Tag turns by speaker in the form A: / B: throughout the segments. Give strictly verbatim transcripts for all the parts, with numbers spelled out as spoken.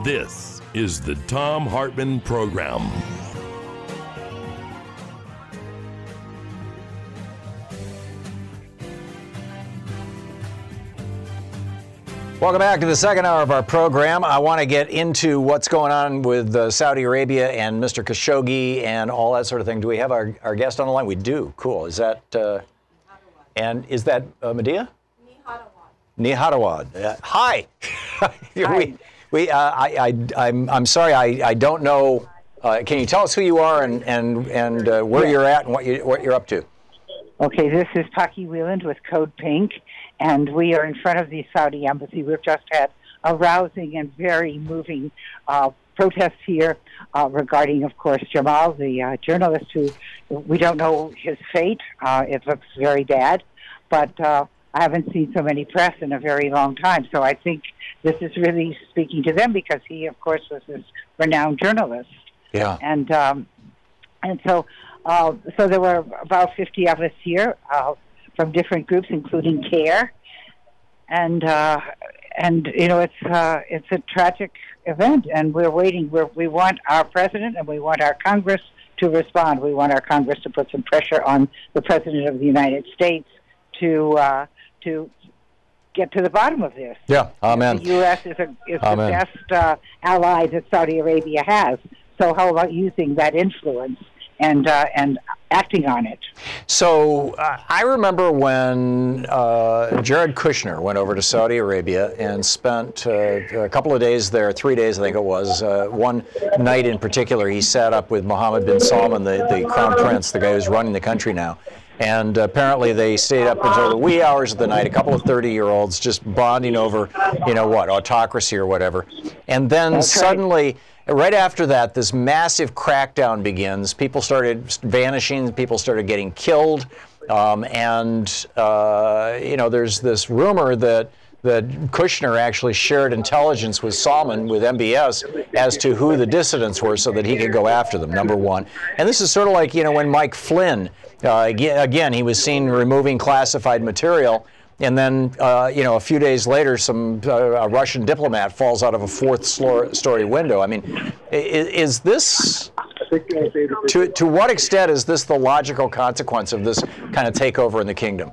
A: This is the Thom Hartmann Program.
B: Welcome back to the second hour of our program. I want to get into what's going on with uh, Saudi Arabia and Mister Khashoggi and all that sort of thing. Do we have our, our guest on the line? We do. Cool. Is that, uh, and is that uh, Medea? Nihatawad. Nihatawad. Uh, hi.
C: Hi.
B: we, we, uh, I, I, I'm, I'm sorry, I, I don't know. Uh, can you tell us who you are and, and, and uh, where
C: yeah.
B: you're at and what, you, what you're up to?
C: Okay, this is Taki Wieland with Code Pink, and we are in front of the Saudi embassy. We've just had a rousing and very moving uh, protest here uh, regarding, of course, Jamal, the uh, journalist who we don't know his fate. Uh, it looks very bad, but uh, I haven't seen so many press in a very long time. So I think this is really speaking to them because he, of course, was this renowned journalist.
B: Yeah.
C: And um, and so uh, so there were about fifty of us here uh, from different groups, including CARE. And uh, and you know it's uh, it's a tragic event, and we're waiting. We're, we want our president and we want our Congress to respond. We want our Congress to put some pressure on the president of the United States to uh, to get to the bottom of this.
B: Yeah, amen.
C: The U S is, a, is the
B: Amen.
C: best uh, ally that Saudi Arabia has. So how about using that influence and uh, and acting on it?
B: So uh, I remember when uh, Jared Kushner went over to Saudi Arabia and spent uh, a couple of days there, three days I think it was. Uh, one night in particular, he sat up with Mohammed bin Salman, the, the crown prince, the guy who's running the country now. And apparently they stayed up until the wee hours of the night, a couple of thirty-year-olds just bonding over, you know what, autocracy or whatever. And then
C: That's
B: suddenly, right. right after that, this massive crackdown begins. People started vanishing. People started getting killed. Um, and, uh, you know, there's this rumor that that Kushner actually shared intelligence with Salman, with M B S, as to who the dissidents were so that he could go after them, number one. And this is sort of like, you know, when Mike Flynn, uh, again, again, he was seen removing classified material, and then, uh, you know, a few days later, some uh, a Russian diplomat falls out of a fourth story window. I mean, is, is this, to, to what extent is this the logical consequence of this kind of takeover in the kingdom?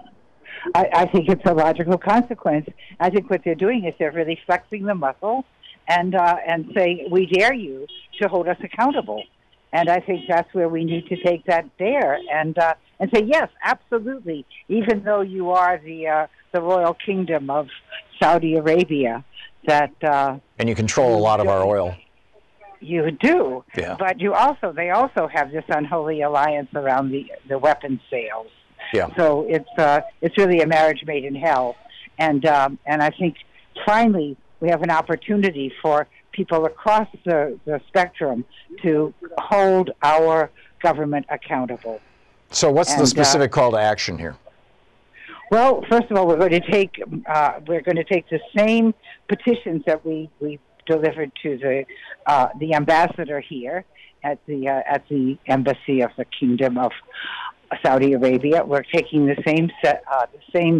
C: I, I think it's a logical consequence. I think what they're doing is they're really flexing the muscle and uh, and say, we dare you to hold us accountable. And I think that's where we need to take that dare and uh, and say, yes, absolutely. Even though you are the uh, the royal kingdom of Saudi Arabia, that uh,
B: and you control a lot of our oil.
C: You do,
B: yeah.
C: But you also they also have this unholy alliance around the the weapons sales.
B: Yeah.
C: So it's uh, it's really a marriage made in hell, and um, and I think finally we have an opportunity for people across the, the spectrum to hold our government accountable.
B: So what's
C: and,
B: the specific
C: uh,
B: call to action here?
C: Well, first of all, we're going to take uh, we're going to take the same petitions that we, we delivered to the uh, the ambassador here at the uh, at the embassy of the Kingdom of Saudi Arabia. We're taking the same set, uh, the same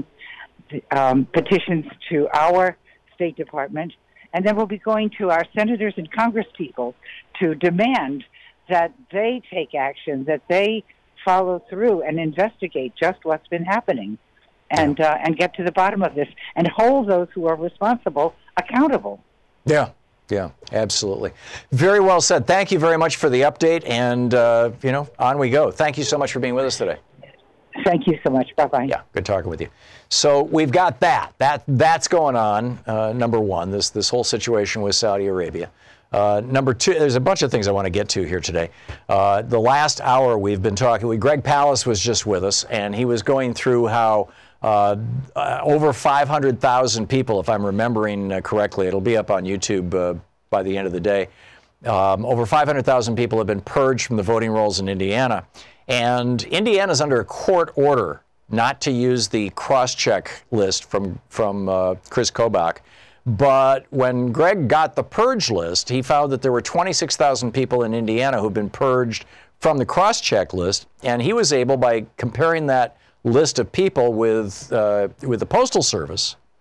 C: um, petitions to our State Department, and then we'll be going to our senators and congresspeople to demand that they take action, that they follow through and investigate just what's been happening, and uh, and get to the bottom of this and hold those who are responsible accountable.
B: Yeah. Yeah, absolutely. Very well said. Thank you very much for the update, and, uh, you know, on we go. Thank you so much for being with us today.
C: Thank you so much. Bye-bye.
B: Yeah, good talking with you. So we've got that. That That's going on, uh, number one, this, this whole situation with Saudi Arabia. Uh, number two, there's a bunch of things I want to get to here today. Uh, the last hour we've been talking, we, Greg Palast was just with us, and he was going through how Uh, uh, over five hundred thousand people, if I'm remembering uh, correctly, it'll be up on YouTube uh, by the end of the day. Um, over five hundred thousand people have been purged from the voting rolls in Indiana. And Indiana's under a court order not to use the cross-check list from, from uh, Chris Kobach. But when Greg got the purge list, he found that there were twenty-six thousand people in Indiana who've been purged from the cross-check list. And he was able, by comparing that list of people with uh, with the Postal Service,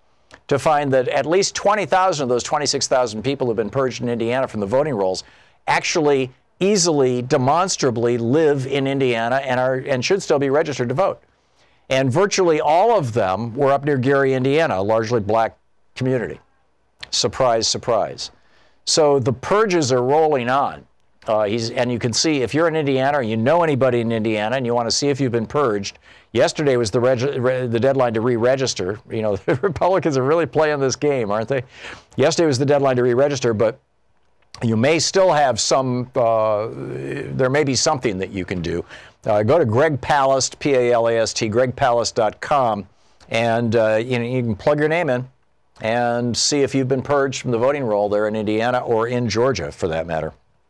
B: to find that at least twenty thousand of those twenty-six thousand people who've been purged in Indiana from the voting rolls actually easily, demonstrably live in Indiana and are and should still be registered to vote. And virtually all of them were up near Gary, Indiana, a largely black community. Surprise, surprise. So the purges are rolling on. Uh, he's, and you can see, if you're in Indiana or you know anybody in Indiana and you want to see if you've been purged, yesterday was the reg- re- the deadline to re-register. You know, the Republicans are really playing this game, aren't they? Yesterday was the deadline to re-register, but you may still have some, uh, there may be something that you can do. Uh, go to Greg Palast, P A L A S T, greg palast dot com, and uh, you know, you can plug your name in and see if you've been purged from the voting roll there in Indiana or in Georgia, for that matter.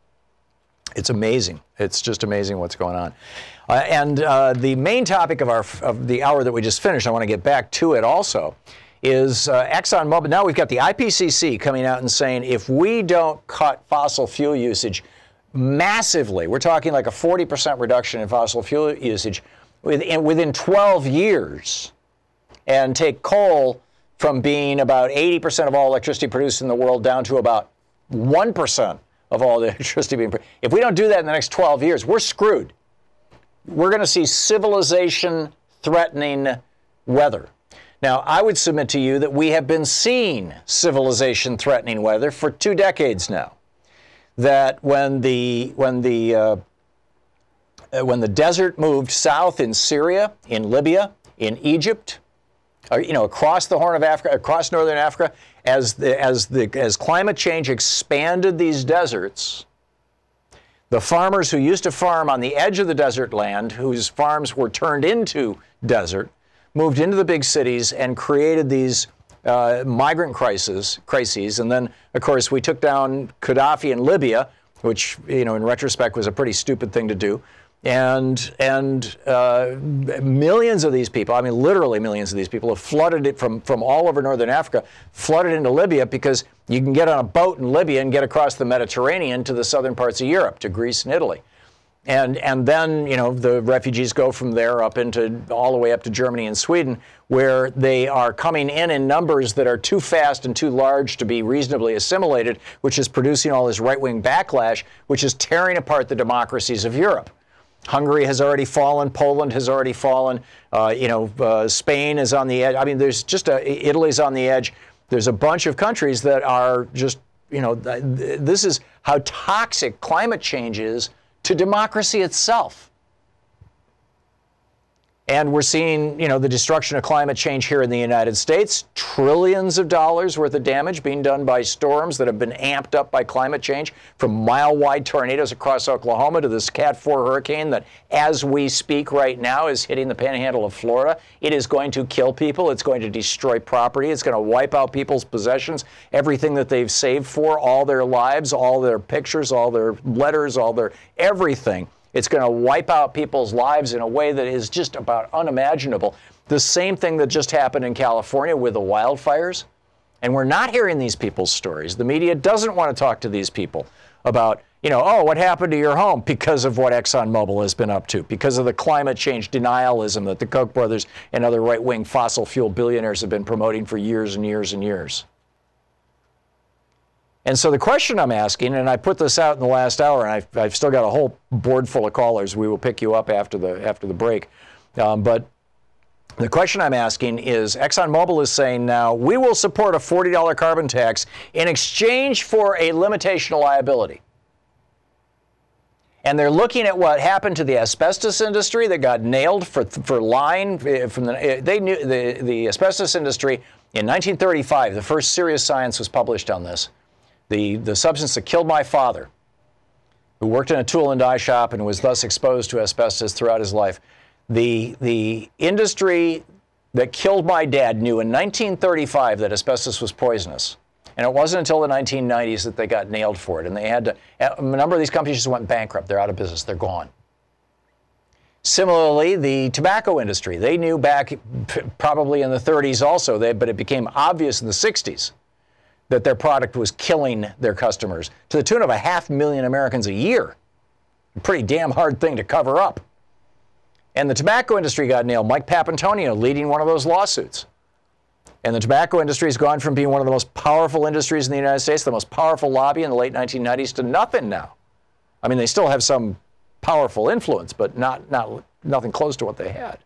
B: It's amazing. It's just amazing what's going on. Uh, and uh, the main topic of our of the hour that we just finished, I want to get back to it also, is uh, ExxonMobil. Now we've got the I P C C coming out and saying if we don't cut fossil fuel usage massively, we're talking like a forty percent reduction in fossil fuel usage within, within twelve years, and take coal from being about eighty percent of all electricity produced in the world down to about one percent of all the electricity being produced. If we don't do that in the next twelve years, we're screwed. We're going to see civilization-threatening weather. Now, I would submit to you that we have been seeing civilization-threatening weather for two decades now. That when the when the uh, when the desert moved south in Syria, in Libya, in Egypt, or, you know, across the Horn of Africa, across northern Africa, as the as the as climate change expanded these deserts, the farmers who used to farm on the edge of the desert land, whose farms were turned into desert, moved into the big cities and created these uh, migrant crises, crises. And then, of course, we took down Gaddafi in Libya, which, you know, in retrospect was a pretty stupid thing to do. And and uh, millions of these people, I mean, literally millions of these people have flooded it from, from all over northern Africa, flooded into Libya because you can get on a boat in Libya and get across the Mediterranean to the southern parts of Europe, to Greece and Italy. And and then, you know, the refugees go from there up into all the way up to Germany and Sweden, where they are coming in in numbers that are too fast and too large to be reasonably assimilated, which is producing all this right-wing backlash, which is tearing apart the democracies of Europe. Hungary has already fallen. Poland has already fallen. Uh, you know, uh, Spain is on the edge. I mean, there's just a, Italy's on the edge. There's a bunch of countries that are just, you know, th- this is how toxic climate change is to democracy itself. And we're seeing, you know, the destruction of climate change here in the United States, trillions of dollars worth of damage being done by storms that have been amped up by climate change, from mile-wide tornadoes across Oklahoma to this Cat four hurricane that, as we speak right now, is hitting the panhandle of Florida. It is going to kill people. It's going to destroy property. It's going to wipe out people's possessions, everything that they've saved for, all their lives, all their pictures, all their letters, all their everything. It's going to wipe out people's lives in a way that is just about unimaginable. The same thing that just happened in California with the wildfires. And we're not hearing these people's stories. The media doesn't want to talk to these people about, you know, oh, what happened to your home because of what ExxonMobil has been up to, because of the climate change denialism that the Koch brothers and other right-wing fossil fuel billionaires have been promoting for years and years and years. And so the question I'm asking, and I put this out in the last hour, and I've, I've still got a whole board full of callers. We will pick you up after the after the break. Um, but the question I'm asking is, ExxonMobil is saying now, we will support a forty dollars carbon tax in exchange for a limitation of liability. And they're looking at what happened to the asbestos industry that got nailed for for lying. From the, they knew the, the asbestos industry in nineteen thirty-five, the first serious science was published on this. The, the substance that killed my father, who worked in a tool and die shop and was thus exposed to asbestos throughout his life. The, the industry that killed my dad knew in nineteen thirty-five that asbestos was poisonous. And it wasn't until the nineteen nineties that they got nailed for it. And they had to, a number of these companies just went bankrupt. They're out of business. They're gone. Similarly, the tobacco industry, they knew back probably in the thirties also, they, but it became obvious in the sixties. That their product was killing their customers to the tune of a half million Americans a year. A pretty damn hard thing to cover up. And the tobacco industry got nailed. Mike Papantonio leading one of those lawsuits. And the tobacco industry has gone from being one of the most powerful industries in the United States, the most powerful lobby in the late nineteen nineties, to nothing now. I mean, they still have some powerful influence, but not, not nothing close to what they had.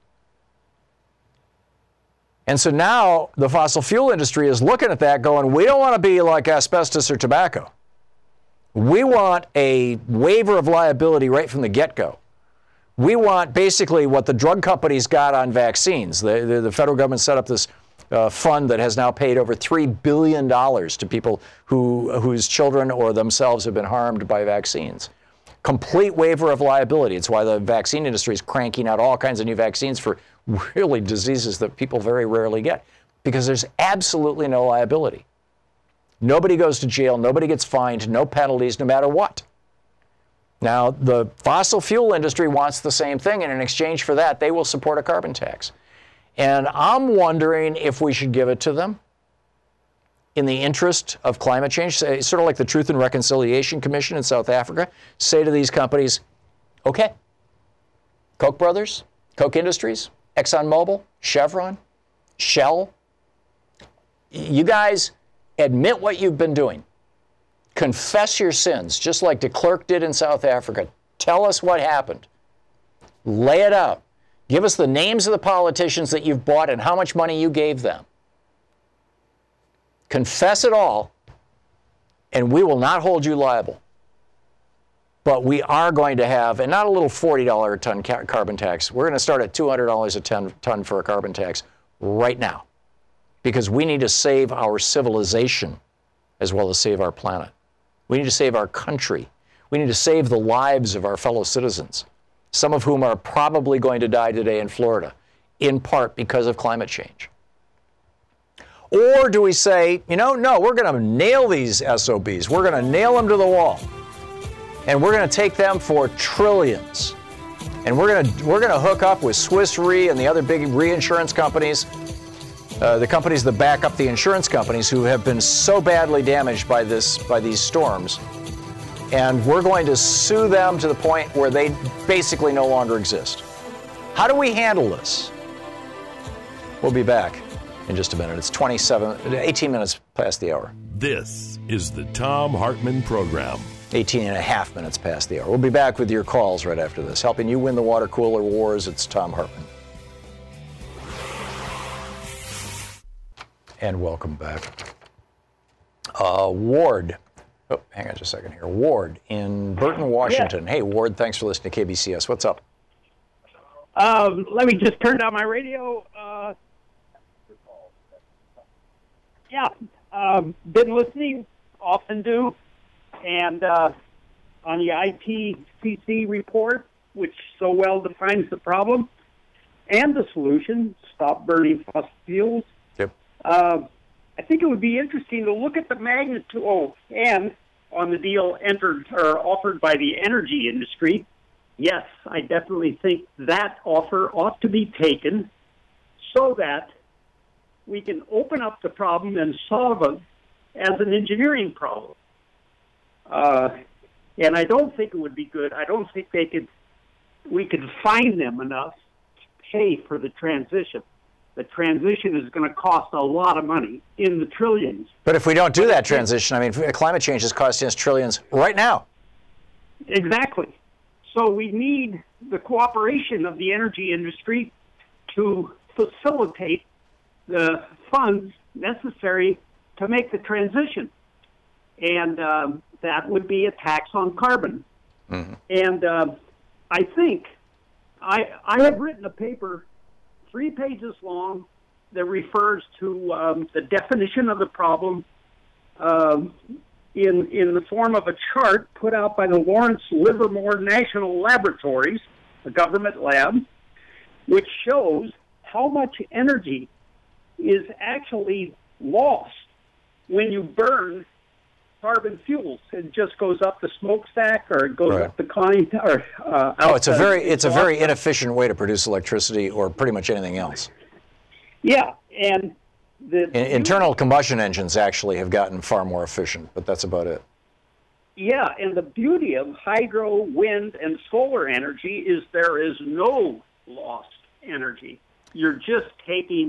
B: And so now the fossil fuel industry is looking at that going, we don't want to be like asbestos or tobacco. We want a waiver of liability right from the get-go. We want basically what the drug companies got on vaccines. The, the, the federal government set up this uh, fund that has now paid over three billion dollars to people who, whose children or themselves have been harmed by vaccines. Complete waiver of liability. It's why the vaccine industry is cranking out all kinds of new vaccines for really diseases that people very rarely get, because there's absolutely no liability. Nobody goes to jail, nobody gets fined, no penalties, no matter what. Now, the fossil fuel industry wants the same thing, and in exchange for that, they will support a carbon tax. And I'm wondering if we should give it to them in the interest of climate change, sort of like the Truth and Reconciliation Commission in South Africa. Say to these companies, okay, Koch brothers, Koch Industries, ExxonMobil, Chevron, Shell, you guys admit what you've been doing. Confess your sins, just like de Klerk did in South Africa. Tell us what happened. Lay it out. Give us the names of the politicians that you've bought and how much money you gave them. Confess it all, and we will not hold you liable. But we are going to have, and not a little forty dollars a ton ca- carbon tax. We're going to start at two hundred dollars a ton, ton for a carbon tax right now, because we need to save our civilization as well as save our planet. We need to save our country. We need to save the lives of our fellow citizens, some of whom are probably going to die today in Florida, in part because of climate change. Or do we say, you know, no, we're going to nail these S O Bs. We're going to nail them to the wall. And we're going to take them for trillions. And we're going to we're going to hook up with Swiss Re and the other big reinsurance companies, uh, the companies that back up the insurance companies who have been so badly damaged by this by these storms. And we're going to sue them to the point where they basically no longer exist. How do we handle this? We'll be back in just a minute. It's twenty-seven, eighteen minutes past the hour.
A: This is the Thom Hartmann Program.
B: eighteen and a half minutes past the hour. We'll be back with your calls right after this. Helping you win the water cooler wars, it's Thom Hartmann. And welcome back. Uh, Ward. Oh, hang on just a second here. Ward in Burton, Washington. Yeah. Hey, Ward, thanks for listening to K B C S. What's up?
D: Um, let me just turn down my radio. Uh, yeah, um, been listening, often do. And uh, on the I P C C report, which so well defines the problem and the solution, stop burning fossil fuels.
B: Yep.
D: Uh, I think it would be interesting to look at the magnitude, oh, and on the deal entered or offered by the energy industry. Yes, I definitely think that offer ought to be taken so that we can open up the problem and solve it as an engineering problem. Uh, and I don't think it would be good. I don't think they could. We could fine them enough to pay for the transition. The transition is going to cost a lot of money, in the trillions.
B: But if we don't do that transition, I mean, climate change is costing us trillions right now.
D: Exactly. So we need the cooperation of the energy industry to facilitate the funds necessary to make the transition. And um, that would be a tax on carbon. Mm-hmm. And uh, I think I, I have written a paper three pages long that refers to um, the definition of the problem um, in, in the form of a chart put out by the Lawrence Livermore National Laboratories, a government lab, which shows how much energy is actually lost when you burn carbon fuels. It just goes up the smokestack, or it goes right up the climb, or uh,
B: oh, it's a very it's a very inefficient way to produce electricity, or pretty much anything else.
D: Yeah, and the
B: In, internal combustion engines actually have gotten far more efficient, but that's about it.
D: Yeah, and the beauty of hydro, wind, and solar energy is there is no lost energy. You're just taking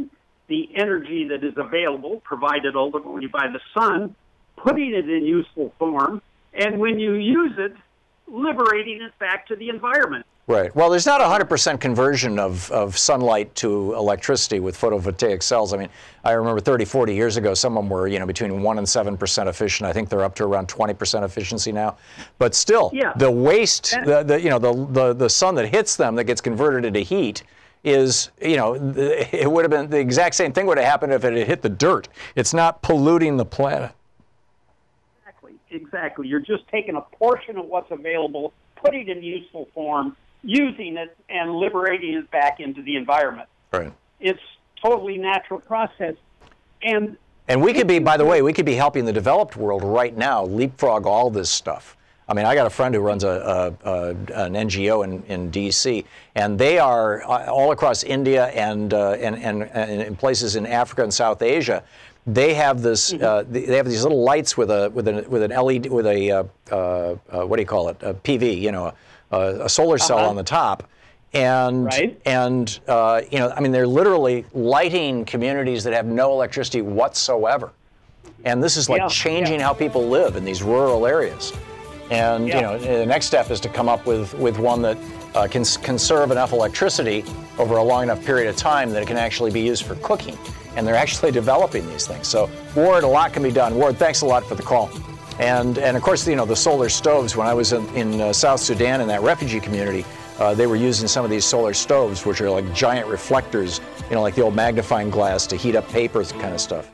D: the energy that is available, provided ultimately by the sun, putting it in useful form, and when you use it, liberating it back to the environment.
B: Right. Well, there's not a one hundred percent conversion of, of sunlight to electricity with photovoltaic cells. I mean, I remember thirty, forty years ago, some of them were, you know, between one and seven percent efficient. I think they're up to around twenty percent efficiency now. But still,
D: yeah.
B: the waste, the, the, you know, the, the, the sun that hits them that gets converted into heat is, you know, it would have been the exact same thing would have happened if it had hit the dirt. It's not polluting the planet.
D: Exactly. Exactly. You're just taking a portion of what's available, putting it in useful form, using it, and liberating it back into the environment.
B: Right.
D: It's totally natural process. And
B: and we could be, by the way, we could be helping the developed world right now leapfrog all this stuff. I mean, I got a friend who runs a, a, a an N G O in, in D C, and they are all across India and, uh, and, and, and in places in Africa and South Asia. They have this. Mm-hmm. uh, they have these little lights with a with an with an L E D with a uh, uh, uh, what do you call it? A P V, you know, a, a solar cell uh-huh. on the top, and
D: right.
B: and uh, you know, I mean, they're literally lighting communities that have no electricity whatsoever, and this is like
D: yeah.
B: changing
D: yeah.
B: how people live in these rural areas. And
D: yeah.
B: you know, the next step is to come up with with one that uh, can conserve enough electricity over a long enough period of time that it can actually be used for cooking. And they're actually developing these things. So, Ward, a lot can be done. Ward, thanks a lot for the call. And and of course, you know, the solar stoves. When I was in, in uh, South Sudan in that refugee community, uh, they were using some of these solar stoves, which are like giant reflectors, you know, like the old magnifying glass to heat up paper kind of stuff.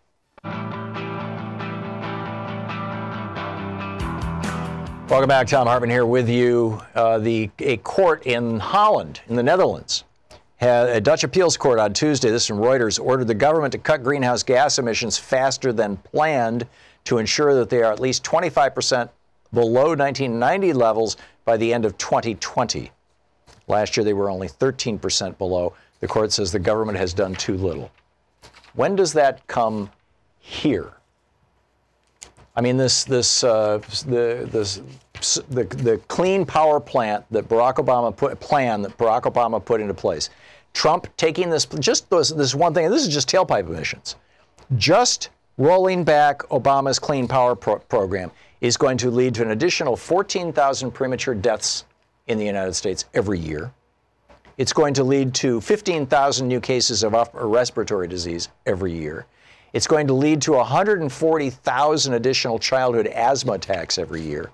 B: Welcome back. Thom Hartmann here with you. Uh, the a court in Holland, in the Netherlands, had a Dutch appeals court on Tuesday, this is from Reuters, ordered the government to cut greenhouse gas emissions faster than planned to ensure that they are at least twenty-five percent below nineteen ninety levels by the end of twenty twenty. Last year, they were only thirteen percent below. The court says the government has done too little. When does that come here? I mean, this this uh, the this the the clean power plant that Barack Obama put plan that Barack Obama put into place. Trump taking this just this, this one thing, and this is just tailpipe emissions. Just rolling back Obama's clean power pro- program is going to lead to an additional fourteen thousand premature deaths in the United States every year. It's going to lead to fifteen thousand new cases of upper respiratory disease every year. It's going to lead to one hundred forty thousand additional childhood asthma attacks every year.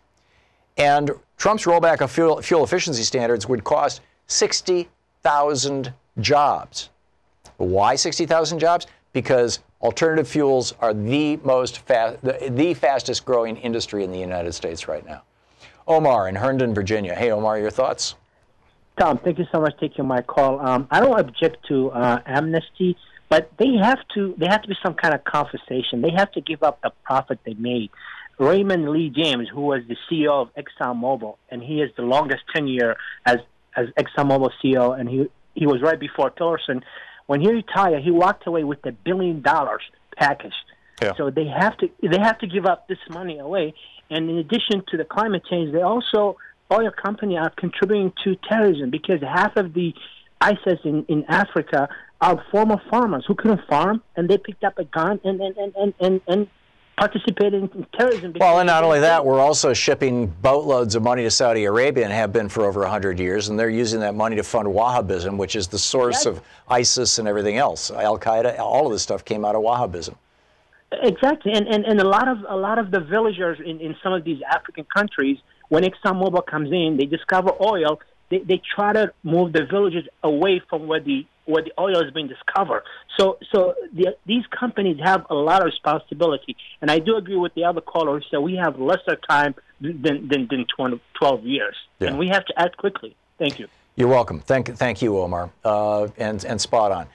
B: And Trump's rollback of fuel, fuel efficiency standards would cost sixty thousand jobs. Why sixty thousand jobs? Because alternative fuels are the most fa- the, the fastest growing industry in the United States right now. Omar in Herndon, Virginia. Hey, Omar, your thoughts?
E: Tom, thank you so much for taking my call. Um, I don't object to uh, amnesty, but they have to. There have to be some kind of compensation. They have to give up the profit they made. Raymond Lee James, who was the C E O of ExxonMobil, and he is the longest tenure as as ExxonMobil C E O, and he he was right before Tillerson. When he retired, he walked away with a billion dollars package.
B: Yeah.
E: So they have to they have to give up this money away. And in addition to the climate change, they also oil companies are contributing to terrorism because half of the ISIS in, in Africa are former farmers who couldn't farm, and they picked up a gun and and and and, and, and participated in terrorism.
B: Well, and not only that, we're also shipping boatloads of money to Saudi Arabia and have been for over one hundred years, and they're using that money to fund Wahhabism, which is the source
E: yes.
B: of ISIS and everything else. Al-Qaeda, all of this stuff came out of Wahhabism.
E: Exactly, and, and and a lot of a lot of the villagers in, in some of these African countries, when ExxonMobil comes in, they discover oil. They they try to move the villages away from where the where the oil has been discovered. So so the, these companies have a lot of responsibility, and I do agree with the other caller who said we have lesser time than than, than twelve years, yeah. and we have to act quickly. Thank you.
B: You're welcome. Thank thank you, Omar, uh, and and spot on.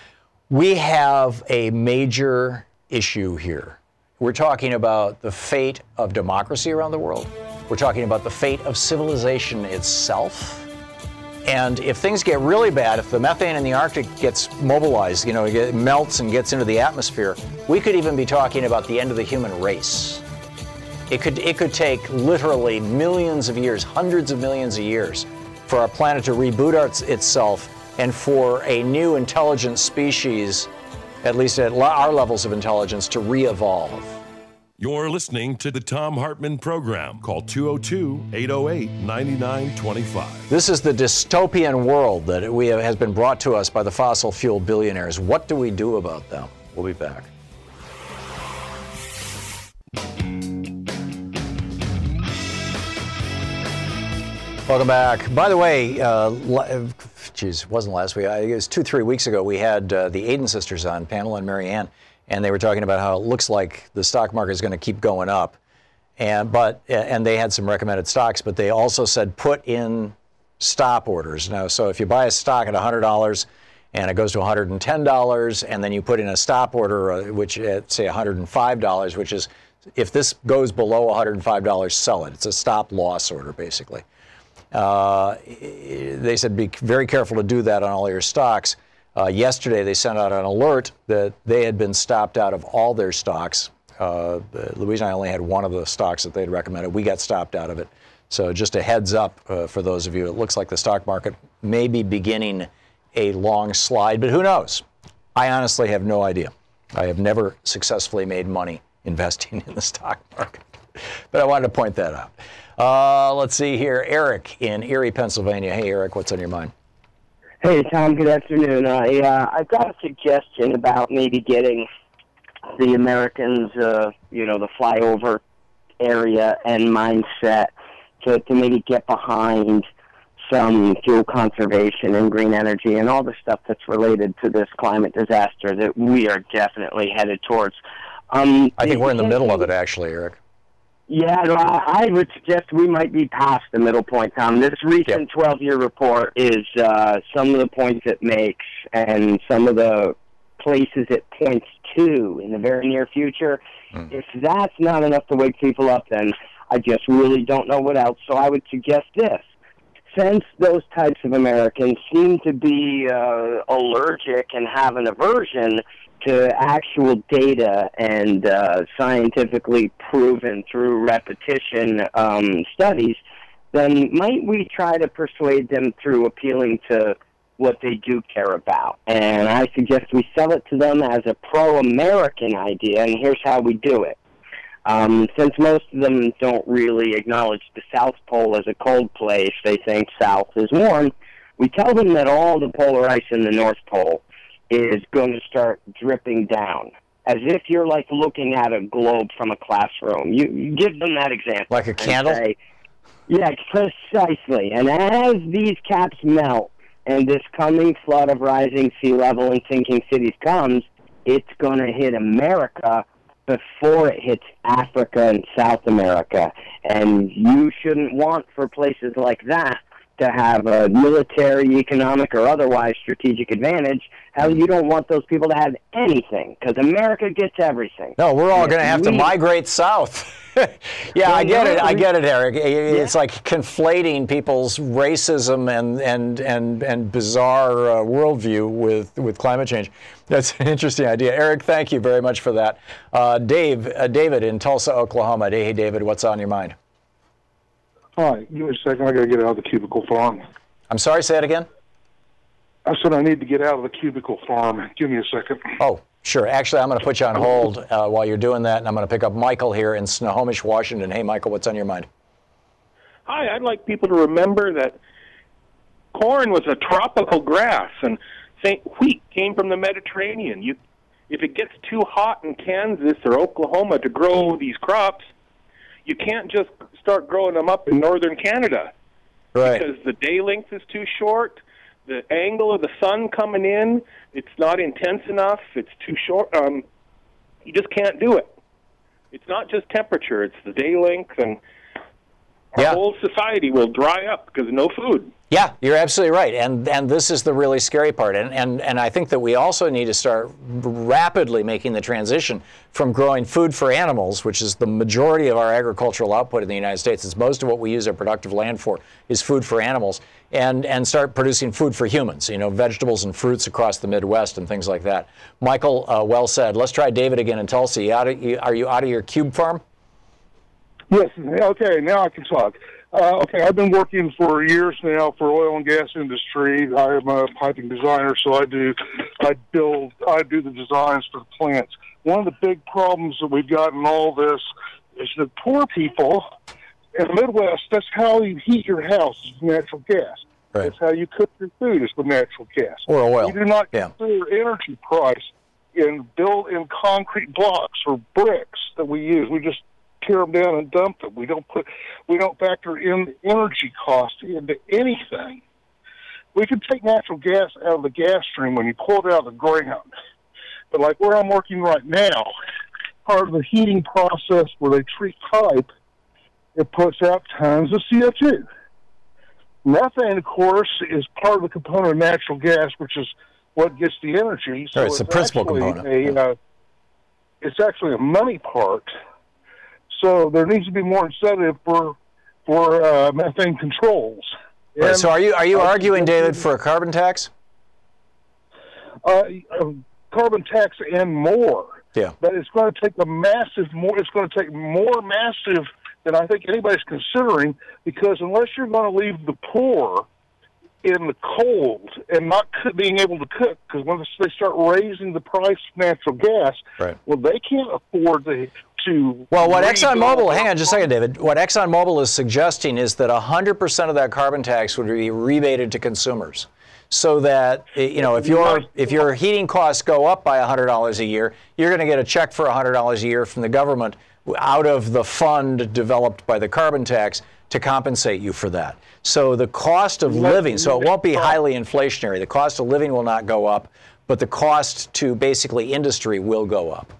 B: We have a major issue here. We're talking about the fate of democracy around the world. We're talking about the fate of civilization itself. And if things get really bad, if the methane in the Arctic gets mobilized, you know, it melts and gets into the atmosphere, we could even be talking about the end of the human race. It could it could take literally millions of years, hundreds of millions of years, for our planet to reboot our, itself and for a new intelligent species at least at our levels of intelligence, to re-evolve.
A: You're listening to the Thom Hartmann Program. Call two oh two, eight oh eight, nine nine two five.
B: This is the dystopian world that we have, has been brought to us by the fossil fuel billionaires. What do we do about them? We'll be back. Welcome back. By the way, uh, geez, it wasn't last week. It was two, three weeks ago. We had uh, the Aiden sisters on, Pamela and Marianne, and they were talking about how it looks like the stock market is going to keep going up, and but and they had some recommended stocks, but they also said put in stop orders. Now, so if you buy a stock at one hundred dollars and it goes to one hundred ten dollars, and then you put in a stop order, uh, which at say one hundred five dollars, which is if this goes below one hundred five dollars, sell it. It's a stop loss order, basically. Uh, they said be very careful to do that on all your stocks. Uh, yesterday, they sent out an alert that they had been stopped out of all their stocks. Uh, Louise and I only had one of the stocks that they'd recommended. We got stopped out of it. So just a heads up uh, for those of you. It looks like the stock market may be beginning a long slide, but who knows? I honestly have no idea. I have never successfully made money investing in the stock market, but I wanted to point that out. Uh, let's see here. Eric in Erie, Pennsylvania. Hey, Eric, what's on your mind?
F: Hey, Tom, good afternoon. I, uh, I've got a suggestion about maybe getting the Americans, uh, you know, the flyover area and mindset to, to maybe get behind some fuel conservation and green energy and all the stuff that's related to this climate disaster that we are definitely headed towards. Um,
B: I think we're in the middle of it, actually, Eric.
F: Yeah, no, I, I would suggest we might be past the middle point, Tom. This recent twelve-year report is uh, some of the points it makes and some of the places it points to in the very near future. Mm. If that's not enough to wake people up, then I just really don't know what else. So I would suggest this. Since those types of Americans seem to be uh, allergic and have an aversion to actual data and uh, scientifically proven through repetition um, studies, then might we try to persuade them through appealing to what they do care about? And I suggest we sell it to them as a pro-American idea, and here's how we do it. Um, since most of them don't really acknowledge the South Pole as a cold place, they think South is warm, we tell them that all the polar ice in the North Pole is going to start dripping down, as if you're like looking at a globe from a classroom. You, you give them that example.
B: Like a candle?
F: Say, yeah, precisely. And as these caps melt and this coming flood of rising sea level and sinking cities comes, it's going to hit America before it hits Africa and South America. And you shouldn't want for places like that to have a military, economic, or otherwise strategic advantage. Hell, you don't want those people to have anything, because America gets everything.
B: No, we're all going to have we, to migrate south. yeah, well, I get it. I get it, Eric. It's yeah. like conflating people's racism and and and and bizarre uh, worldview with with climate change. That's an interesting idea, Eric. Thank you very much for that. Uh, Dave, uh, David in Tulsa, Oklahoma. Hey, David, what's on your mind?
G: Hi, give me a second. I got to get out of the cubicle farm.
B: I'm sorry. Say it again.
G: I said I need to get out of the cubicle farm. Give me a second.
B: Oh, sure. Actually, I'm going to put you on hold uh, while you're doing that, and I'm going to pick up Michael here in Snohomish, Washington. Hey, Michael, what's on your mind?
H: Hi, I'd like people to remember that corn was a tropical grass, and wheat came from the Mediterranean. You, if it gets too hot in Kansas or Oklahoma to grow these crops, you can't just start growing them up in northern Canada.
B: Right.
H: Because the day length is too short. The angle of the sun coming in, it's not intense enough. It's too short. Um, you just can't do it. It's not just temperature. It's the day length, and our
B: yeah.
H: whole society will dry up because of no food.
B: Yeah, you're absolutely right. And and this is the really scary part. And, and, and I think that we also need to start rapidly making the transition from growing food for animals, which is the majority of our agricultural output in the United States. It's most of what we use our productive land for is food for animals, and, and start producing food for humans, you know, vegetables and fruits across the Midwest and things like that. Michael, uh, well said. Let's try David again in Tulsa. You out of, you, are you out of your cube farm?
G: Yes. Okay, now I can talk. Uh, okay, I've been working for years now for oil and gas industry. I am a piping designer, so I do, I build, I do the designs for the plants. One of the big problems that we've got in all this is that poor people in the Midwest, that's how you heat your house is natural gas.
B: Right.
G: That's how you cook your food is with natural gas.
B: Or oil.
G: We do not
B: Yeah.
G: consider energy price in built in concrete blocks or bricks that we use. We just tear them down and dump them. We don't put, we don't factor in energy cost into anything. We can take natural gas out of the gas stream when you pull it out of the ground. But like where I'm working right now, part of the heating process where they treat pipe, it puts out tons of C O two. Methane, of course, is part of the component of natural gas, which is what gets the energy. So
B: Right, it's the principal component.
G: A,
B: Yeah.
G: uh, it's actually a money part. So there needs to be more incentive for for uh, methane controls.
B: Right.
G: And
B: So are you are you
G: I-
B: arguing, David, for a carbon tax?
G: Uh, um, carbon tax and more.
B: Yeah.
G: But it's going to take a massive more. It's going to take more massive than I think anybody's considering, because unless you're going to leave the poor in the cold and not cook, being able to cook, because once they start raising the price of natural gas,
B: Right.
G: well, they can't afford to. to
B: Well, what
G: rebuild
B: ExxonMobil,
G: their
B: hang on just a second, David. What ExxonMobil is suggesting is that one hundred percent of that carbon tax would be rebated to consumers. So that, you know, if your if your heating costs go up by one hundred dollars a year, you're going to get a check for one hundred dollars a year from the government out of the fund developed by the carbon tax to compensate you for that. So the cost of living, so it won't be highly inflationary. The cost of living will not go up, but the cost to basically industry will go up.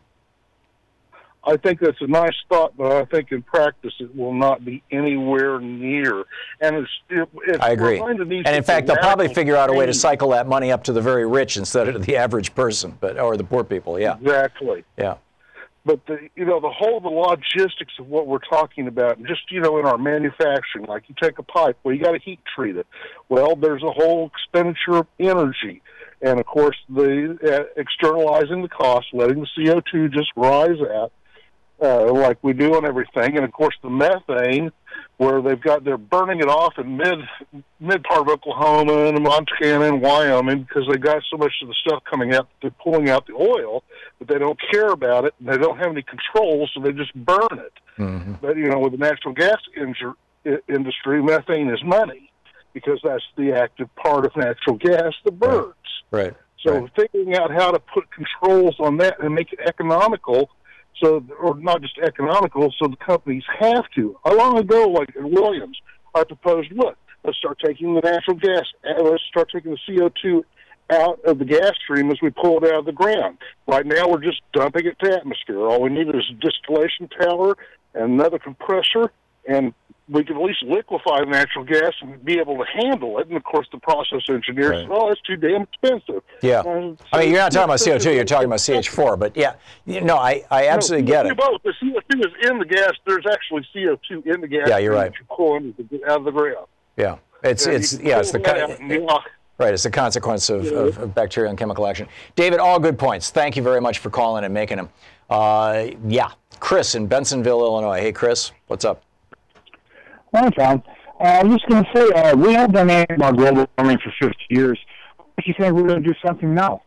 G: I think that's a nice thought, but I think in practice it will not be anywhere near. And it's, it, it's
B: I agree.
G: we're going to need
B: And in
G: some
B: fact, they'll probably
G: radical
B: figure out a way to
G: change.
B: cycle that money up to the very rich instead of the average person, but or the poor people. Yeah,
G: Exactly.
B: yeah.
G: But the you know the whole the logistics of what we're talking about, and just you know in our manufacturing, like you take a pipe, well you got to heat treat it. Well, there's a whole expenditure of energy, and of course the uh, externalizing the cost, letting the C O two just rise out, uh, like we do on everything, and of course the methane, where they've got they're burning it off in mid mid part of Oklahoma and Montana and Wyoming because they've got so much of the stuff coming out, they're pulling out the oil, but they don't care about it and they don't have any control, so they just burn it.
B: Mm-hmm.
G: But you know, with the natural gas inju- industry, methane is money because that's the active part of natural gas that burns.
B: Right.
G: So
B: right.
G: figuring out how to put controls on that and make it economical. So, or not just economical, so the companies have to. A long ago, like at Williams, I proposed, look, let's start taking the natural gas, let's start taking the C O two out of the gas stream as we pull it out of the ground. Right now, we're just dumping it to atmosphere. All we need is a distillation tower and another compressor, and we can at least liquefy the natural gas and be able to handle it. And, of course, the process engineers
B: Right.
G: say, oh, it's too damn expensive.
B: Yeah.
G: Um,
B: I mean, you're not
G: so-
B: talking about C O two, you're talking about C H four, but yeah, you know, I, I absolutely
G: no,
B: get
G: you
B: it.
G: Both. The C O two is in the gas. There's actually C O two in the gas.
B: Yeah, you're right.
G: That you pull into the, out of the ground.
B: Yeah. It's,
G: And
B: it's,
G: you can
B: yeah, it's the,
G: pull that out
B: co-
G: and lock-
B: right, it's the consequence of, of, of bacterial and chemical action. David, all good points. Thank you very much for calling and making them. Uh, yeah, Chris in Bensonville, Illinois. Hey, Chris, what's up?
I: Hi, Tom. Uh, I'm just going to say, uh, we have been asking about global warming for fifty years. What do you think we're going to do something now?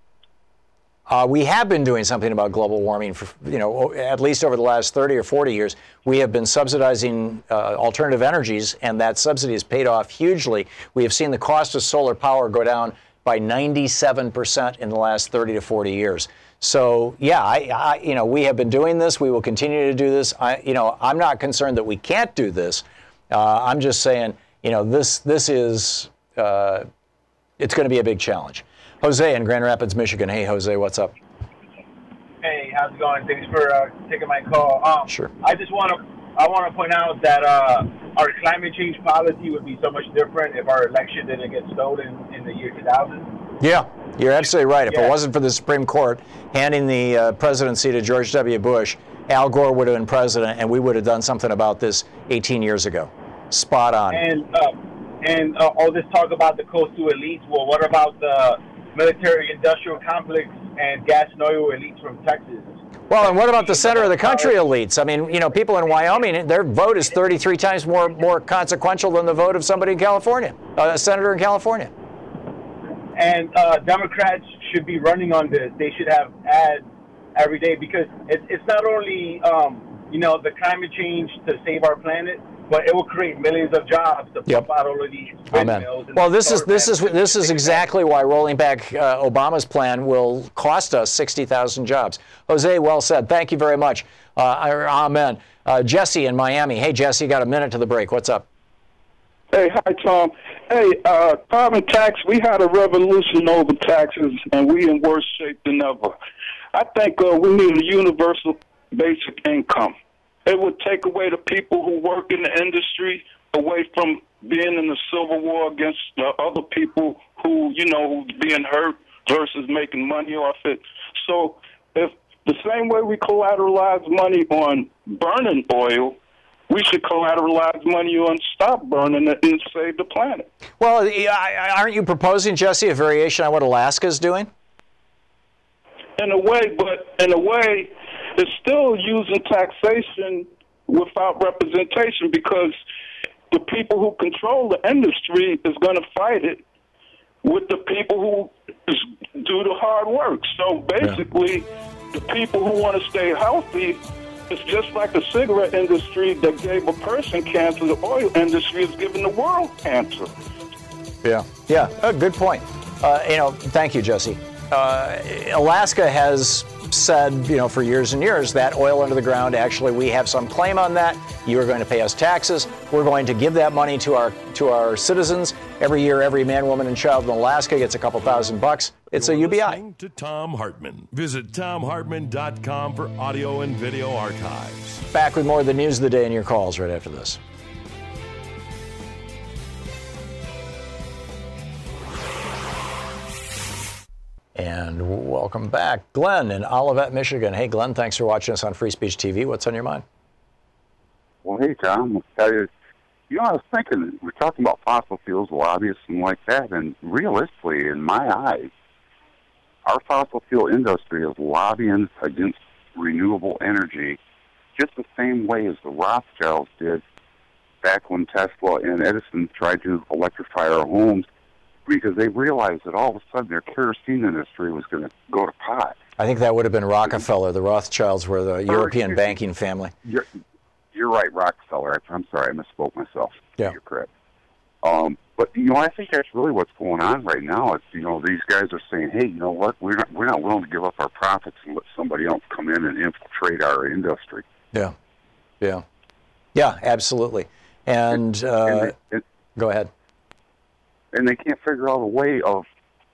B: Uh, we have been doing something about global warming for, you know, at least over the last thirty or forty years. We have been subsidizing uh, alternative energies, and that subsidy has paid off hugely. We have seen the cost of solar power go down by ninety-seven percent in the last thirty to forty years. So, yeah, I, I, you know, we have been doing this. We will continue to do this. I, you know, I'm not concerned that we can't do this. Uh, I'm just saying, you know, this this is, uh, it's going to be a big challenge. Jose in Grand Rapids, Michigan. Hey, Jose, what's up?
J: Hey, how's it going? Thanks for uh, taking my call. Um,
B: Sure.
J: I just want to I want to point out that uh, our climate change policy would be so much different if our election didn't get stolen in the year two thousand.
B: Yeah, you're absolutely right. If
J: Yeah.
B: it wasn't for the Supreme Court handing the uh, presidency to George W. Bush, Al Gore would have been president, and we would have done something about this eighteen years ago. Spot on.
J: And uh, and uh, all this talk about the coastal elites. Well, what about the military-industrial complex and gas and oil elites from Texas?
B: Well, and what about the center of the country elites? I mean, you know, people in Wyoming, their vote is thirty-three times more more consequential than the vote of somebody in California, a senator in California.
J: And uh, Democrats should be running on this. They should have ads every day because it, it's not only, um, you know, the climate change to save our planet, but it will create millions of jobs to
B: yep.
J: pump out all of these
B: Amen. Well, this is this is this is exactly why rolling back uh, Obama's plan will cost us sixty thousand jobs. Jose, well said. Thank you very much. Uh, amen. Uh, Jesse in Miami. Hey, Jesse, you got a minute to the break. What's up?
K: Hey, hi, Tom. Hey, uh, carbon tax, we had a revolution over taxes, and we in worse shape than ever. I think uh, we need a universal basic income. It would take away the people who work in the industry away from being in the civil war against the other people who, you know, being hurt versus making money off it. So if the same way we collateralize money on burning oil, we should collateralize money on stop burning it and save the planet.
B: Well, aren't you proposing, Jesse, a variation on what Alaska is doing?
K: In a way, but in a way, it's still using taxation without representation because the people who control the industry is going to fight it with the people who do the hard work. So basically, yeah. the people who want to stay healthy, it's just like the cigarette industry that gave a person cancer. The oil industry is giving the world cancer.
B: Yeah, yeah, oh, good point. Uh, you know, thank you, Jesse. Uh, Alaska has said, you know, for years and years that oil under the ground, actually, we have some claim on that. You are going to pay us taxes. We're going to give that money to our to our citizens. Every year, every man, woman, and child in Alaska gets a couple thousand bucks. It's
A: You're
B: a U B I.
A: Listening to Thom Hartmann. Visit Thom Hartmann dot com for audio and video archives.
B: Back with more of the news of the day and your calls right after this. And welcome back. Glenn in Olivet, Michigan. Hey, Glenn, thanks for watching us on Free Speech T V. What's on your mind?
L: Well, hey, Tom, I'll tell you, you know, I was thinking, we're talking about fossil fuels, lobbyists, and like that, and realistically, in my eyes, our fossil fuel industry is lobbying against renewable energy just the same way as the Rothschilds did back when Tesla and Edison tried to electrify our homes, because they realized that all of a sudden their kerosene industry was going to go to pot.
B: I think that would have been Rockefeller. The Rothschilds were the European banking family.
L: You're, you're right, Rockefeller. I'm sorry, I misspoke myself.
B: Yeah.
L: You're correct. Um, but, you know, I think that's really what's going on right now. It's, you know, these guys are saying, hey, you know what, we're not, we're not willing to give up our profits and let somebody else come in and infiltrate our industry.
B: Yeah. Yeah. Yeah, absolutely. And, uh,
L: and, they, and
B: go ahead.
L: And they can't figure out a way of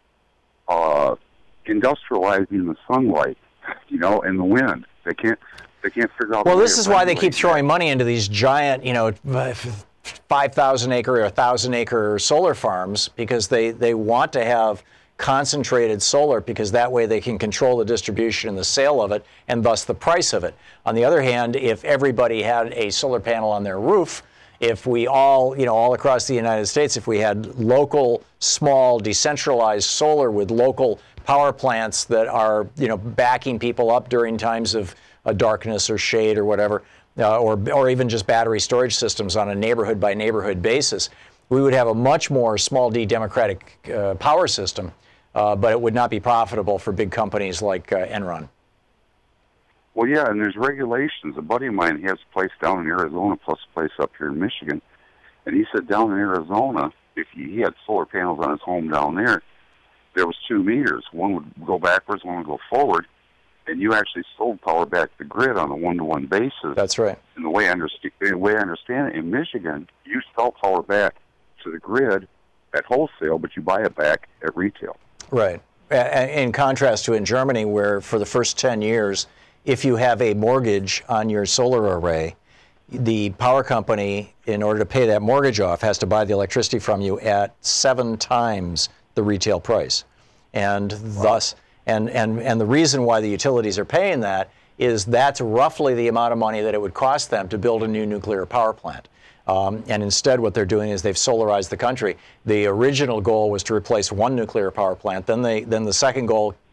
L: uh, industrializing the sunlight, you know, and the wind. They can't. They can't figure out.
B: Well,
L: a way
B: this is why they keep throwing money into these giant, you know, five thousand acre or a thousand acre solar farms, because they they want to have concentrated solar, because that way they can control the distribution and the sale of it, and thus the price of it. On the other hand, if everybody had a solar panel on their roof, if we all, you know, all across the United States, if we had local, small, decentralized solar with local power plants that are, you know, backing people up during times of uh, darkness or shade or whatever, uh, or or even just battery storage systems on a neighborhood by neighborhood basis, we would have a much more small d democratic uh, power system, uh, but it would not be profitable for big companies like uh, Enron.
L: Well, yeah, and there's regulations. A buddy of mine, he has a place down in Arizona plus a place up here in Michigan. And he said down in Arizona, if he, he had solar panels on his home down there, there was two meters. One would go backwards, one would go forward. And you actually sold power back to the grid on a one-to-one basis.
B: That's right.
L: And the way I understand, the way I understand it, in Michigan, you sell power back to the grid at wholesale, but you buy it back at retail.
B: Right. In contrast to in Germany, where for the first ten years, if you have a mortgage on your solar array, the power company, in order to pay that mortgage off, has to buy the electricity from you at seven times the retail price. And wow. thus, and, and, and the reason why the utilities are paying that is that's roughly the amount of money that it would cost them to build a new nuclear power plant. Um, and instead what they're doing is they've solarized the country. The original goal was to replace one nuclear power plant. Then, they, then the second goal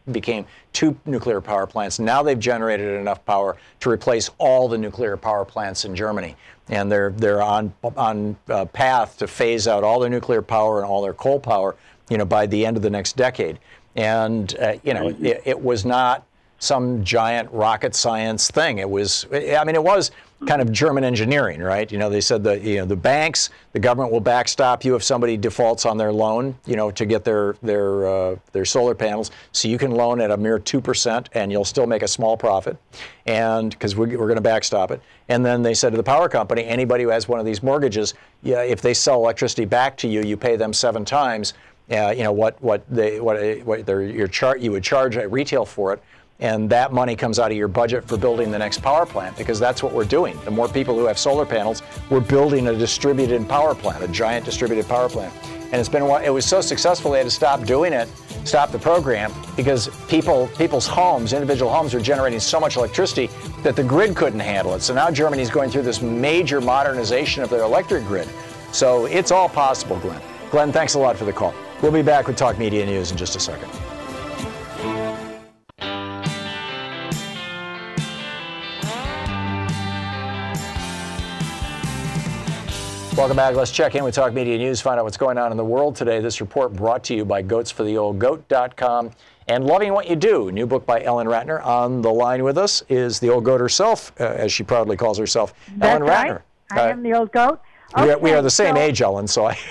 B: became two nuclear power plants. Now they've generated enough power to replace all the nuclear power plants in Germany. And they're they're on on uh, path to phase out all their nuclear power and all their coal power, you know, by the end of the next decade. And uh, you know, it, it was not some giant rocket science thing. It was, I mean, it was kind of German engineering, right? You know, they said that, you know, the banks, the government will backstop you if somebody defaults on their loan, you know, to get their their uh, their solar panels. So you can loan at a mere two percent and you'll still make a small profit, and because we're, we're going to backstop it. And then they said to the power company, anybody who has one of these mortgages, yeah, if they sell electricity back to you, you pay them seven times, uh, you know, what what they what what their your chart you would charge at retail for it. And that money comes out of your budget for building the next power plant, because that's what we're doing. The more people who have solar panels, we're building a distributed power plant, a giant distributed power plant. And it's been a while, it was so successful they had to stop doing it, stop the program, because people, people's homes, individual homes, are generating so much electricity that the grid couldn't handle it. So now Germany's going through this major modernization of their electric grid. So it's all possible, Glenn. Glenn, thanks a lot for the call. We'll be back with Talk Media News in just a second. Welcome back. Let's check in with Talk Media News, find out what's going on in the world today. This report brought to you by goats for the old goat dot com and Loving What You Do. New book by Ellen Ratner. On the line with us is the old goat herself, uh, as she proudly calls herself,
M: That's
B: Ellen
M: right.
B: Ratner.
M: I uh, am the old goat.
B: Okay, we, are, we are the same
M: so,
B: age, Ellen, so I,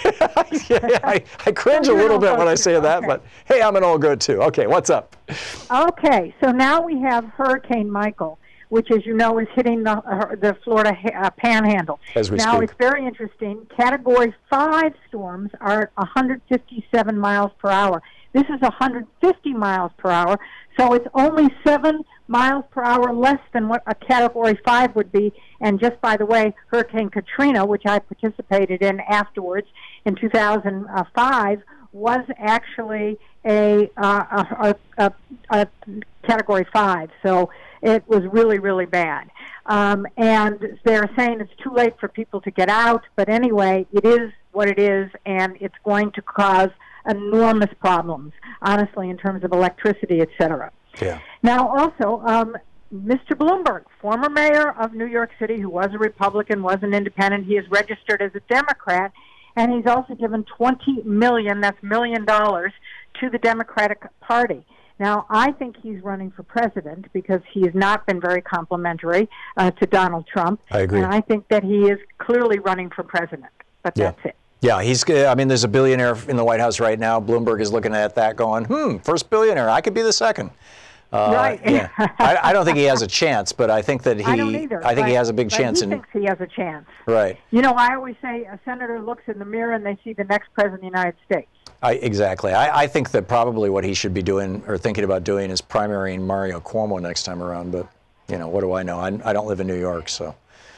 B: I, I cringe a little bit when I say too. that, okay. But hey, I'm an old goat too. Okay, what's up?
M: Okay, so now we have Hurricane Michael, which, as you know, is hitting the uh, the Florida uh, panhandle.
B: As we
M: now,
B: speak.
M: It's very interesting. Category five storms are at one hundred fifty-seven miles per hour. This is one hundred fifty miles per hour, so it's only seven miles per hour less than what a Category five would be. And just by the way, Hurricane Katrina, which I participated in afterwards in two thousand five, was actually a, uh, a, a, a Category five. So it was really, really bad. Um, and they're saying it's too late for people to get out. But anyway, it is what it is, and it's going to cause enormous problems, honestly, in terms of electricity, et cetera.
B: Yeah.
M: Now, also, um, Mister Bloomberg, former mayor of New York City, who was a Republican, was an independent, he is registered as a Democrat, and he's also given twenty million dollars, that's million dollars, to the Democratic Party. Now, I think he's running for president because he has not been very complimentary uh, to Donald Trump.
B: I agree.
M: And I think that he is clearly running for president, but
B: yeah.
M: that's it.
B: Yeah, he's. I mean, there's a billionaire in the White House right now. Bloomberg is looking at that going, hmm, first billionaire, I could be the second. Uh,
M: right.
B: Yeah. I, I don't think he has a chance, but I think that he.
M: I don't either.
B: I think
M: but,
B: he has a big
M: but
B: chance.
M: He
B: in,
M: thinks he has a chance.
B: Right.
M: You know, I always say a senator looks in the mirror and they see the next president of the United States.
B: I, exactly. I, I think that probably what he should be doing or thinking about doing is primarying Mario Cuomo next time around. But, you know, what do I know? I, I don't live in New York, so.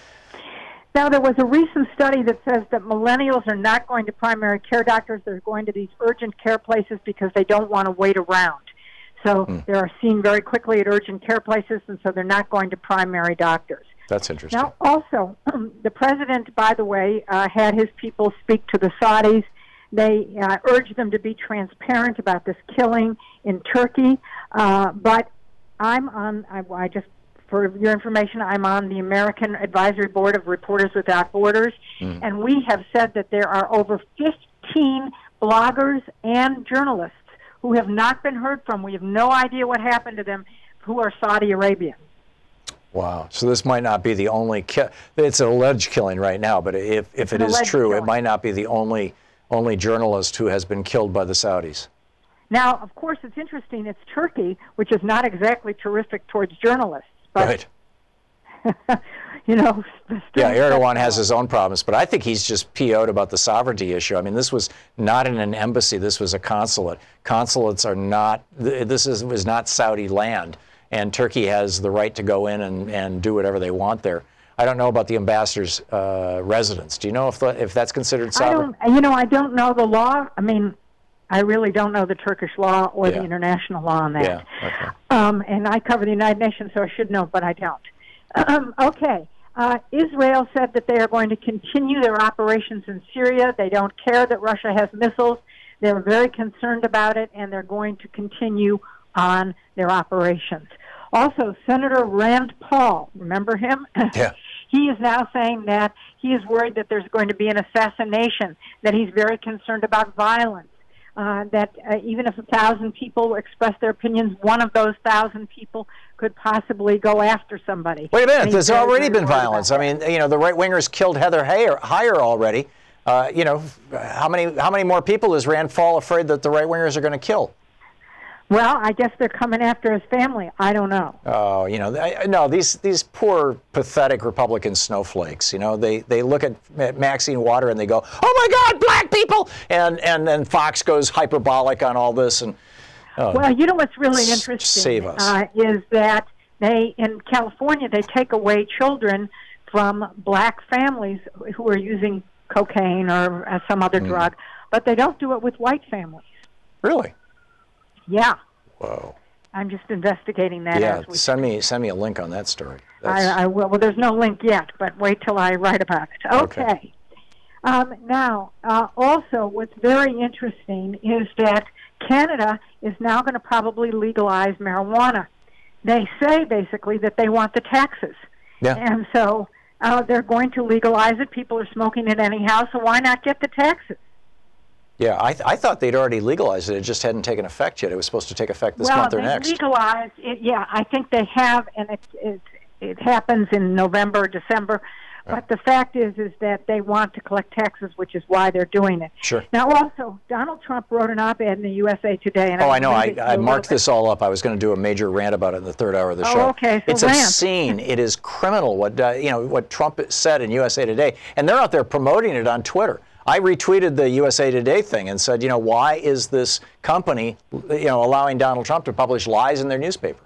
M: Now, there was a recent study that says that millennials are not going to primary care doctors. They're going to these urgent care places because they don't want to wait around. So mm. they are seen very quickly at urgent care places, and so they're not going to primary doctors.
B: That's interesting.
M: Now, also, the president, by the way, uh, had his people speak to the Saudis. They uh, urged them to be transparent about this killing in Turkey. Uh, but I'm on, I, I just, for your information, I'm on the American Advisory Board of Reporters Without Borders, mm. and we have said that there are over fifteen bloggers and journalists who have not been heard from. We have no idea what happened to them, who are Saudi Arabian.
B: Wow. So this might not be the only, ki- it's an alleged killing right now, but if, if it is true, killing. It might not be the only only journalist who has been killed by the Saudis.
M: Now, of course, it's interesting. It's Turkey, which is not exactly terrific towards journalists. But,
B: right.
M: you know.
B: Yeah, Erdogan has his own problems, but I think he's just P O'd about the sovereignty issue. I mean, this was not in an embassy. This was a consulate. Consulates are not, this is was not Saudi land, and Turkey has the right to go in and, and do whatever they want there. I don't know about the ambassador's uh, residence. Do you know if the, if that's considered sovereign?
M: I don't, you know, I don't know the law. I mean, I really don't know the Turkish law or yeah. the international law on that.
B: Yeah. Okay.
M: Um, and I cover the United Nations, so I should know, but I don't. Um, okay. Uh, Israel said that they are going to continue their operations in Syria. They don't care that Russia has missiles. They're very concerned about it, and they're going to continue on their operations. Also, Senator Rand Paul, remember him?
B: Yeah.
M: He is now saying that he is worried that there's going to be an assassination, that he's very concerned about violence, uh, that uh, even if a thousand people express their opinions, one of those thousand people could possibly go after somebody.
B: Wait a minute,
M: And
B: there's
M: very,
B: already
M: very
B: been
M: worried
B: violence.
M: about
B: I mean, you know, the right-wingers killed Heather Heyer, Heyer already. Uh, you know, how many how many more people is Rand Paul afraid that the right-wingers are going to kill?
M: Well, I guess they're coming after his family. I don't know.
B: Oh, you know, I, no, these these poor, pathetic Republican snowflakes. You know, they, they look at, at Maxine Waters and they go, "Oh my God, black people!" And and then Fox goes hyperbolic on all this. And oh,
M: well, you know what's really interesting
B: save us.
M: Uh, is that they in California they take away children from black families who are using cocaine or uh, some other
B: Mm.
M: drug, but they don't do it with white families.
B: Really?
M: Yeah.
B: Whoa.
M: I'm just investigating that.
B: Yeah,
M: as we
B: send me send me a link on that story. That's-
M: I, I will. Well, there's no link yet, but wait till I write about it. Okay.
B: Okay.
M: Um, now, uh, also, what's very interesting is that Canada is now going to probably legalize marijuana. They say basically that they want the taxes,
B: Yeah.
M: and so uh, they're going to legalize it. People are smoking it anyhow, so why not get the taxes?
B: Yeah, I, th- I thought they'd already legalized it. It just hadn't taken effect yet. It was supposed to take effect this
M: well,
B: month or
M: they
B: next.
M: legalized it. Yeah, I think they have, and it it, it happens in November, December. But the fact is, is that they want to collect taxes, which is why they're doing it.
B: Sure.
M: Now, also, Donald Trump wrote an op-ed in the U S A Today. And
B: Oh,
M: I
B: I know. I,
M: read it
B: I
M: a
B: marked
M: little
B: this all up. I was going to do a major rant about it in the third hour of the
M: Oh,
B: show.
M: okay, so
B: it's
M: rant.
B: obscene. It is criminal what uh, you know what Trump said in U S A Today, and they're out there promoting it on Twitter. I retweeted the U S A Today thing and said, you know, why is this company, you know, allowing Donald Trump to publish lies in their newspaper?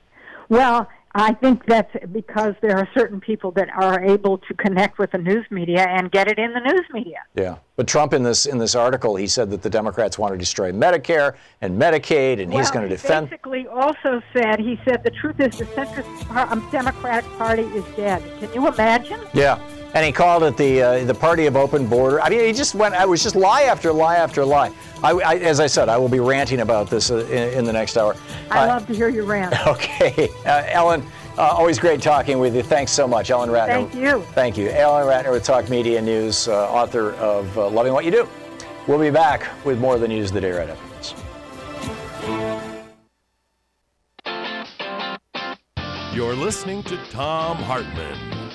M: Well, I think that's because there are certain people that are able to connect with the news media and get it in the news media.
B: Yeah, but Trump in this in this article, he said that the Democrats want to destroy Medicare and Medicaid, and
M: well,
B: he's going to
M: he
B: defend.
M: basically also said, he said, the truth is the centrist par- um, Democratic Party is dead. Can you imagine?
B: Yeah, and he called it the uh, the party of open border. I mean, he just went. I was just lie after lie after lie. I, I, as I said, I will be ranting about this uh, in, in the next hour.
M: I
B: Uh,
M: love to hear your rant.
B: Okay, uh, Ellen. Uh, always great talking with you. Thanks so much, Ellen Ratner.
M: Thank you.
B: Thank you, Ellen Ratner with Talk Media News, uh, author of uh, Loving What You Do. We'll be back with more of the news of the day right after this.
A: You're listening to Thom Hartmann.